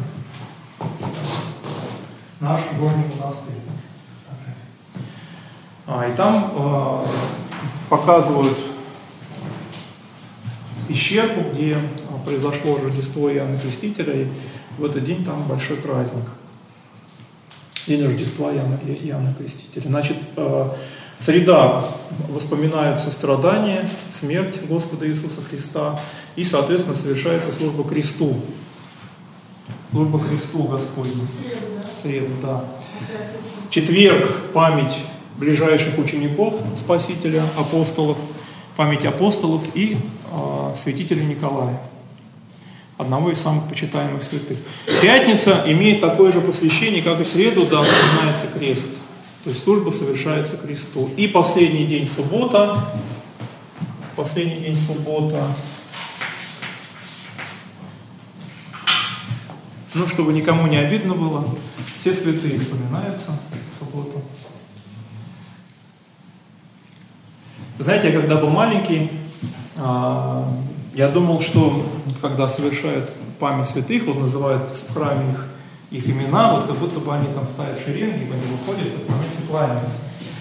Наш горний монастырь. И там показывают пещерку, где произошло Рождество Иоанна Крестителя, и в этот день там большой праздник. День Рождества Иоанна Крестителя. Значит, среда воспоминаются страдания, смерть Господа Иисуса Христа, и, соответственно, совершается служба кресту. Служба кресту Господню. Среду, да. Четверг – память ближайших учеников Спасителя, апостолов, память апостолов и святителя Николая, одного из самых почитаемых святых. Пятница имеет такое же посвящение, как и в среду, да, вспоминается крест. То есть служба совершается кресту. И последний день суббота. Ну, чтобы никому не обидно было, все святые вспоминаются в субботу. Знаете, я когда был маленький, я думал, что когда совершают память святых, вот называют в храме их имена, вот как будто бы они там ставят шеренги, они выходят и вместе кланяются.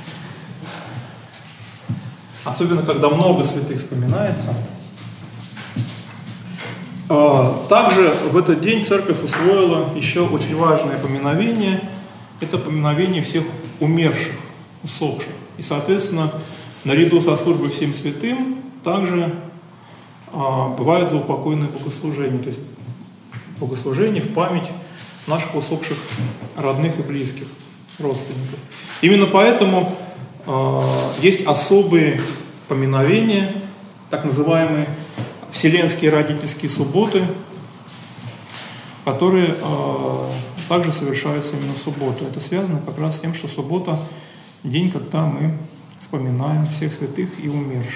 Особенно, когда много святых вспоминается. Также в этот день церковь усвоила еще очень важное поминовение. Это поминовение всех умерших, усопших. И, соответственно, наряду со службой всем святым также бывают заупокойные богослужения, то есть богослужения в память наших усопших родных и близких, родственников. Именно поэтому есть особые поминовения, так называемые Вселенские родительские субботы, которые также совершаются именно в субботу. Это связано как раз с тем, что суббота – день, когда мы вспоминаем всех святых и умерших.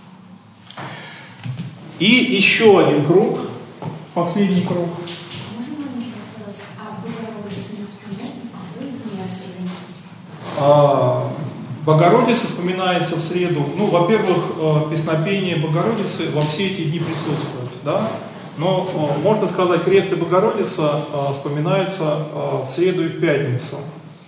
И еще один круг, последний круг. Богородица вспоминается в среду. Ну, во-первых, песнопение Богородицы во все эти дни присутствует, да? Но, можно сказать, крест и Богородица вспоминаются в среду и в пятницу.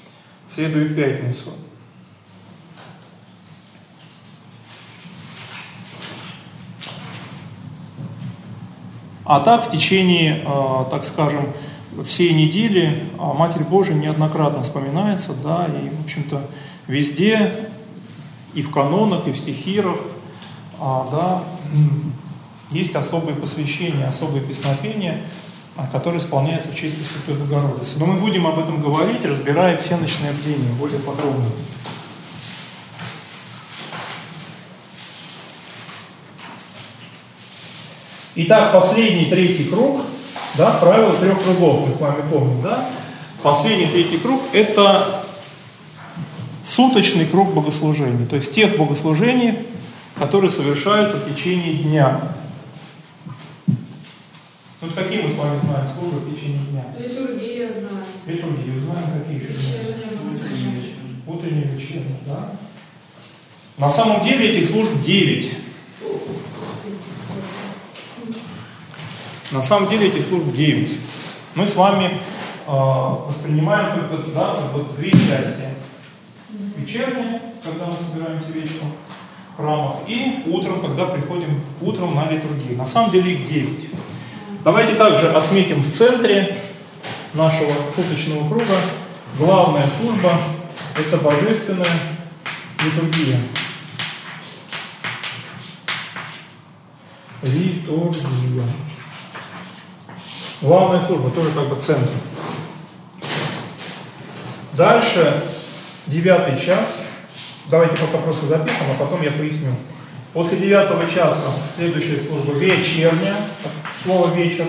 А так, в течение, так скажем, всей недели Матерь Божия неоднократно вспоминается, да, и, в общем-то, везде, и в канонах, и в стихирах, да, есть особые посвящения, особые песнопения, которые исполняются в честь Пресвятой Богородицы. Но мы будем об этом говорить, разбирая все ночные бдения более подробно. Итак, последний, третий круг, да, правило 3 кругов, мы с вами помним, да? Последний, третий круг – это суточный круг богослужений, то есть тех богослужений, которые совершаются в течение дня. Вот какие мы с вами знаем службы в течение дня? Литургию я знаю. Литургию знаем, какие еще? Утренние, вечерние, да? На самом деле этих служб 9. На самом деле этих служб 9. Мы с вами воспринимаем только вот две части. Вечерние, когда мы собираемся вечером в храмах, и утром, когда приходим утром на литургию. На самом деле их 9. Давайте также отметим в центре нашего суточного круга главная служба – это божественная литургия. Литургия. Главная служба, тоже как бы центр. Дальше 9 час. Давайте пока просто запишем, а потом я поясню. После 9 часа следующая служба вечерняя, слово вечер.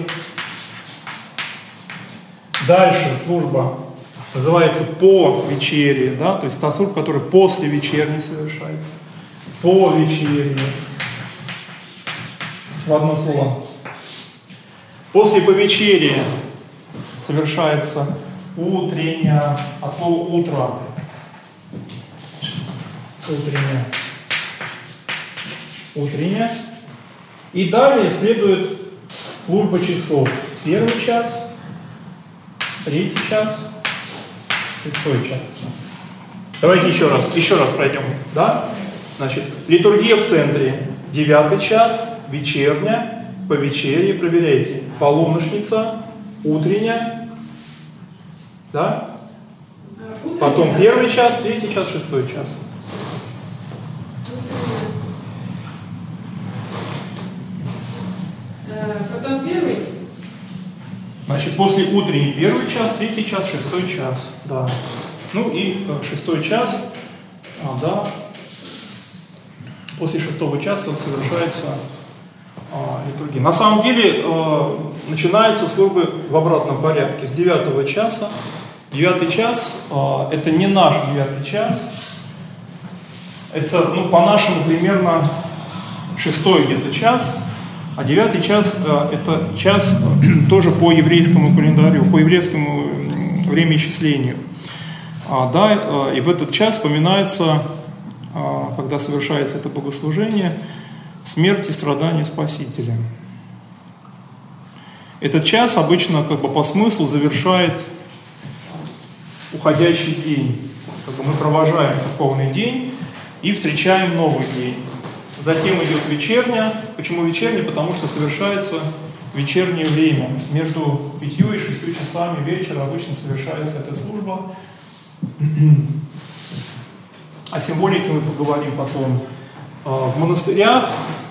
Дальше служба называется по вечере, да, то есть та служба, которая после вечерней совершается. По вечере. В одно слово. После повечерия совершается утренняя, от слова утро. Утренняя. Утренняя. И далее следует служба часов. 1 час, 3 час, 6 час. Давайте еще раз пройдем. Да? Значит, литургия в центре. 9 час, вечерняя, по вечере, проверяйте. Полуношница, утренняя, да? Потом 1 час, 3 час, 6 час. Потом 1. Значит, после утренней 1 час, 3 час, 6 час. Да. Ну и 6 час, да. После 6 часа совершается литургия. На самом деле начинается служба в обратном порядке. С 9 часа. 9 час это не наш 9 час. Это, по-нашему, примерно 6 где-то час. А 9 час это час тоже по еврейскому календарю, по еврейскому времяисчислению. Да, и в этот час вспоминается, когда совершается это богослужение, смерть и страдания Спасителя. Этот час обычно по смыслу завершает уходящий день. Мы провожаем церковный день и встречаем новый день. Затем идет вечерня. Почему вечерня? Потому что совершается вечернее время. Между 5 и 6 часами вечера обычно совершается эта служба. О символике мы поговорим потом. В монастырях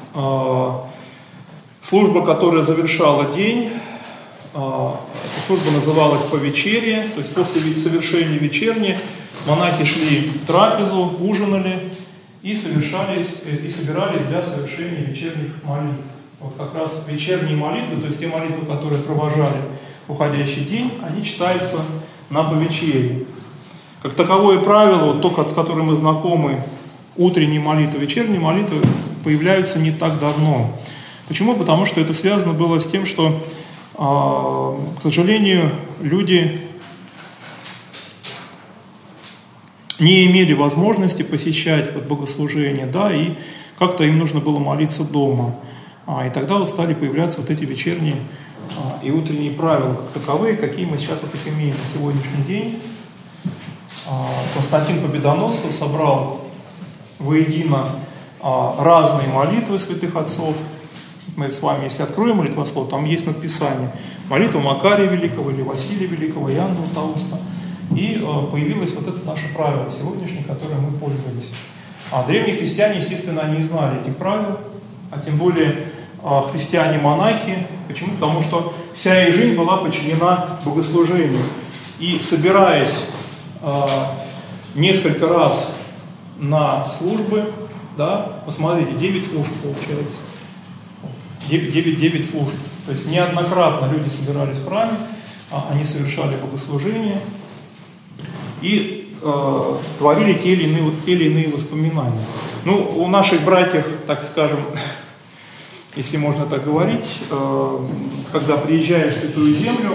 служба, которая завершала день, эта служба называлась повечерие, то есть после совершения вечерни монахи шли в трапезу, ужинали и собирались для совершения вечерних молитв. Вот как раз вечерние молитвы, то есть те молитвы, которые провожали уходящий день, они читаются на повечерии. Как таковое правило, вот то, с которым мы знакомы, утренние молитвы, вечерние молитвы появляются не так давно. Почему? Потому что это связано было с тем, что, к сожалению, люди не имели возможности посещать богослужения, да, и как-то им нужно было молиться дома. И тогда вот стали появляться вот эти вечерние и утренние правила, как таковые, какие мы сейчас вот их имеем на сегодняшний день. Константин Победоносцев собрал воедино разные молитвы святых отцов. Мы с вами, если откроем молитвослов, там есть написание молитва Макария Великого или Василия Великого, Иоанна Златоуста. И появилось вот это наше правило сегодняшнее, которым мы пользовались. А древние христиане, естественно, не знали этих правил, а тем более христиане-монахи. Почему? Потому что вся их жизнь была подчинена богослужению. И собираясь несколько раз на службы, да, посмотрите, 9 служб получается. 9 служб. То есть неоднократно люди собирались в храме, они совершали богослужение и творили те или иные воспоминания. Ну, у наших братьев, так скажем, если можно так говорить, когда приезжаешь в Святую Землю,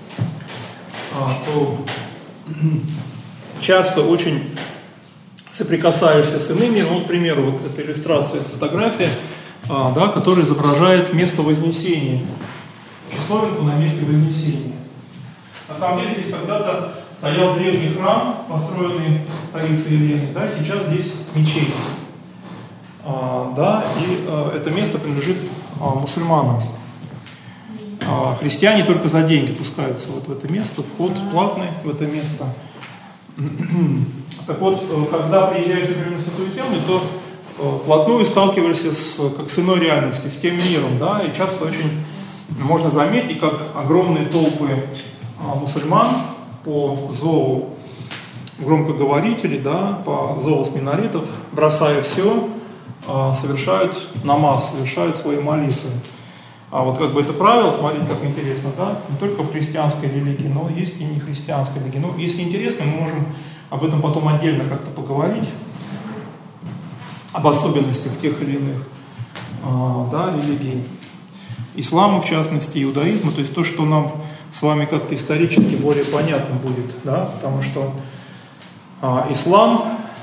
то часто очень соприкасаешься с иными. Ну, к примеру, вот эта иллюстрация, эта фотография, да, которая изображает место Вознесения, часовенку на месте Вознесения. На самом деле здесь когда-то стоял древний храм, построенный царицей Еленой, да, сейчас здесь мечеть. Да, и это место принадлежит мусульманам. Христиане только за деньги пускаются вот в это место, вход платный в это место. Так вот, когда приезжаешь, например, на Святую Землю, то вплотную сталкиваешься как с иной реальностью, с тем миром, да, и часто очень можно заметить, как огромные толпы мусульман по зову громкоговорителей, да, по зову с минаретов, бросая все, совершают намаз, совершают свои молитвы. А вот как бы это правило, смотрите, как интересно, да, не только в христианской религии, но есть и не христианской религии. Ну, если интересно, мы можем об этом потом отдельно как-то поговорить, об особенностях тех или иных да, религий. Ислама, в частности, иудаизма, то есть то, что нам с вами как-то исторически более понятно будет, да, потому что ислам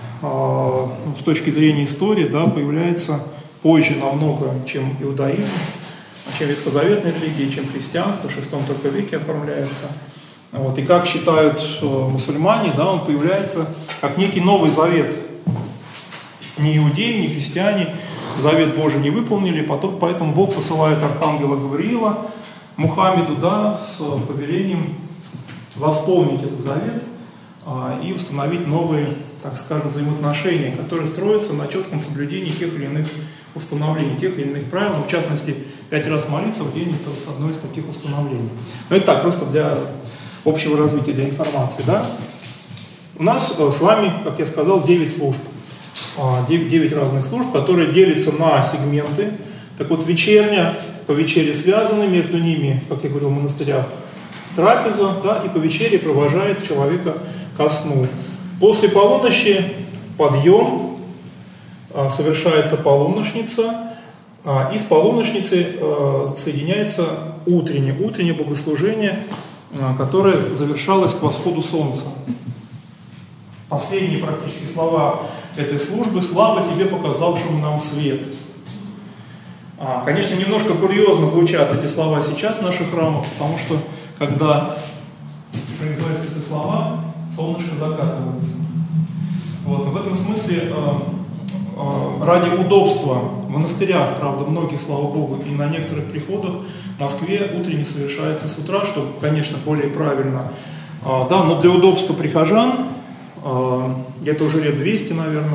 с точки зрения истории, да, появляется позже намного, чем иудаизм, чем ветхозаветная религия, чем христианство, в VI только веке оформляется. Вот. И как считают мусульмане, да, он появляется как некий новый завет. Ни иудеи, ни христиане завет Божий не выполнили, поэтому Бог посылает архангела Гавриила Мухаммеду, да, с повелением восполнить этот завет и установить новые, так скажем, взаимоотношения, которые строятся на четком соблюдении тех или иных установлений, тех или иных правил. В частности, 5 раз молиться в день – это одно из таких установлений. Но это так, просто для общего развития, для информации. Да? У нас с вами, как я сказал, 9 служб. 9 разных служб, которые делятся на сегменты. Так вот, вечерня, по вечере связаны, между ними, как я говорил, в монастырях, трапеза, да, и по вечере провожает человека ко сну. После полуночи подъем, совершается полуношница, и с полуношницей соединяется утреннее богослужение, которое завершалось к восходу солнца. Последние практически слова этой службы: «Слава тебе, показавшему нам свет». Конечно, немножко курьезно звучат эти слова сейчас в наших храмах, потому что, когда произносятся эти слова, солнышко закатывается. Вот. Но в этом смысле, ради удобства, в монастырях, правда, многих, слава Богу, и на некоторых приходах в Москве утренний совершается с утра, что, конечно, более правильно. Да, но для удобства прихожан, где-то уже лет 200, наверное,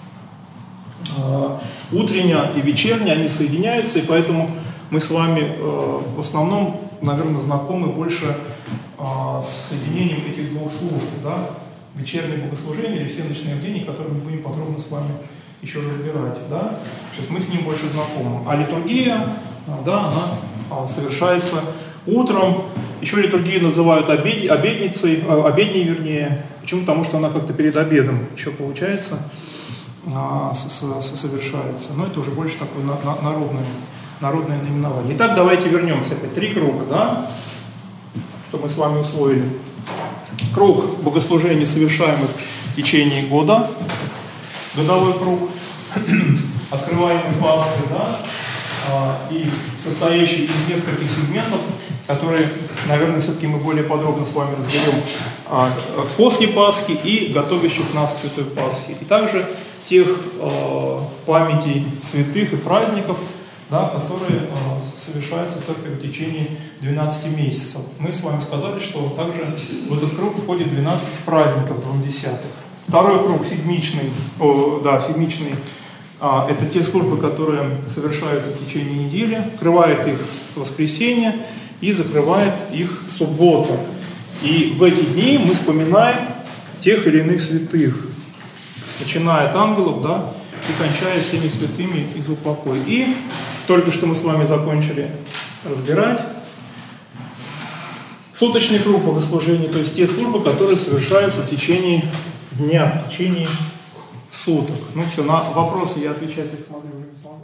утренняя и вечерняя, они соединяются, и поэтому мы с вами в основном, наверное, знакомы больше с соединением этих двух служб, да? Вечернее богослужение или всеночное бдение, которые мы будем подробно с вами еще разбирать, да? Сейчас мы с ним больше знакомы. А литургия, да, она совершается утром. Еще литургию называют обедницей, обедней вернее. Почему? Потому что она как-то перед обедом еще получается, совершается. Но это уже больше такое народное наименование. Итак, давайте вернемся. 3 круга, да, что мы с вами усвоили. Круг богослужений, совершаемых в течение года. Годовой круг, открываемый Пасхой, да, и состоящий из нескольких сегментов, которые, наверное, все-таки мы более подробно с вами разберем после Пасхи и готовящих нас к Святой Пасхе. И также тех памятей святых и праздников, да, которые совершаются в церкви в течение 12 месяцев. Мы с вами сказали, что также в этот круг входит 12 праздников 20. Второй круг седмичный, это те службы, которые совершаются в течение недели, открывает их воскресенье и закрывает их субботу. И в эти дни мы вспоминаем тех или иных святых, начиная от ангелов, да, и кончая всеми святыми из упокоя. И только что мы с вами закончили разбирать суточный круг богослужений, то есть те службы, которые совершаются в течение дня, в течение соток. Ну все, на вопросы я отвечать, так смотрю, уже не смогу.